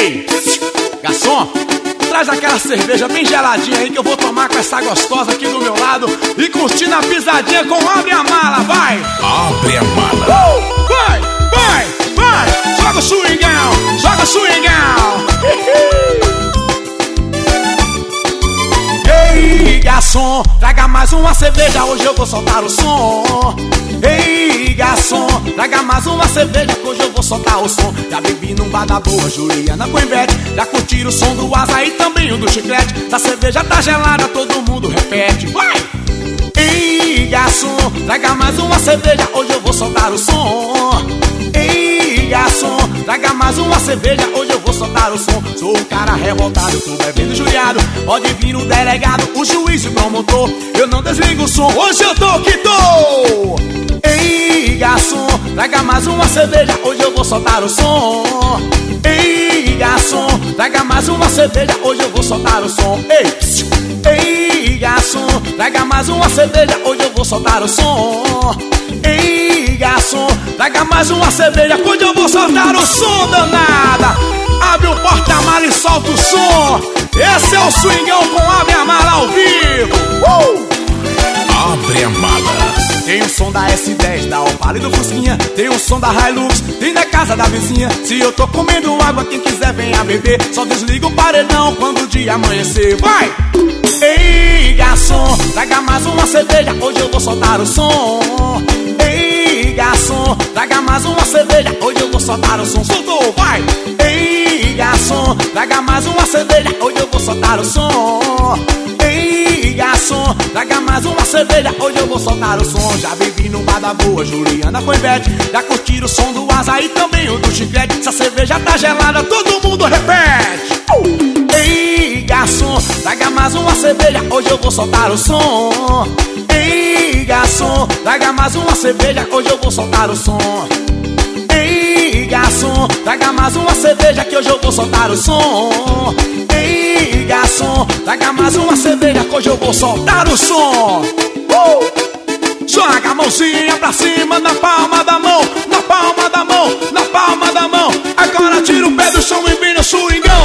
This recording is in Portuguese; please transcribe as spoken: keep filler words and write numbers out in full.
Ei, garçom, traz aquela cerveja bem geladinha aí que eu vou tomar com essa gostosa aqui do meu lado e curtindo a pisadinha com Abre a Mala, vai! Abre a Mala. Uh! Vai, vai, vai! Joga o swingão, joga o swingão! Ei, garçom, traga mais uma cerveja, hoje eu vou soltar o som. Ei, garçom, traga mais uma cerveja, que hoje eu vou soltar o som. Já bebi num bar da boa, Juliana com Ivete. Já curtiram o som do asa e também o do chiclete. A cerveja tá gelada, todo mundo repete, vai! Ei, garçom, traga mais uma cerveja, hoje eu vou soltar o som. Ei, garçom, traga mais uma cerveja, hoje eu vou soltar o som. Sou um cara revoltado, tô bebendo judiado. Pode vir o delegado, o juiz e o promotor. Eu não desligo o som, hoje eu tô que tô. Ei, garçom, traga mais uma cerveja, hoje eu vou soltar o som. Ei, garçom, traga mais uma cerveja, hoje eu vou soltar o som. Ei, psiu. Ei, garçom, traga mais uma cerveja, hoje eu vou soltar o som. Ei, garçom, traga mais uma cerveja, hoje eu vou soltar o som, danada. Abre o porta-mala e solta o som. Esse é o swingão com Abre a Mala ao vivo. uh! Abre a Mala. Tem o som da S dez, da Opala e do Fusquinha. Tem o som da Hilux, tem da casa da vizinha. Se eu tô comendo água, quem quiser venha beber. Só desliga o paredão quando o dia amanhecer, vai! Ei, garçom, traga mais uma cerveja, hoje eu vou soltar o som. Ei, garçom, traga mais uma cerveja, hoje eu vou soltar o som. Soltou, vai! Ei, garçom, traga mais uma cerveja, hoje eu vou soltar o som. Ei, garçom, traga mais uma cerveja, hoje eu vou soltar o som. Já bebi no bar da boa, Juliana com Ivete. Já curtiram o som do asa e também o do chiclete. Se a cerveja tá gelada, todo mundo repete. Ei, garçom, traga mais uma cerveja, hoje eu vou soltar o som. Ei, garçom, traga mais uma cerveja, hoje eu vou soltar o som. Ei, garçom, traga mais uma cerveja, que hoje eu vou soltar o som. Ei, garçom, traga mais uma cerveja, que hoje eu vou soltar o som. uh! Joga a mãozinha pra cima, na palma da mão, na palma da mão, na palma da mão. Agora tira o pé do chão e vira o swingão.